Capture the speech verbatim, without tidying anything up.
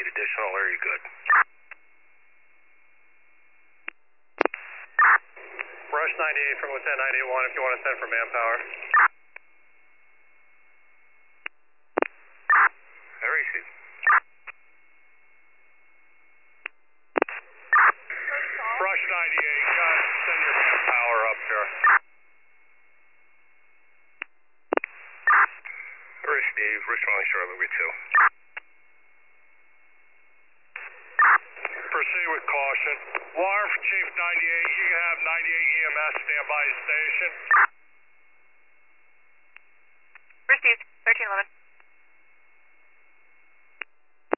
need additional, or are you good? Rush ninety-eight from Lieutenant nine eight one if you want to send for manpower. I receive. Rush ninety-eight, uh, send your manpower up here. Receive, responding shortly with two. Proceed with caution. Wire for Chief ninety-eight, you can have ninety-eight E M S stand by the station. Received, thirteen eleven.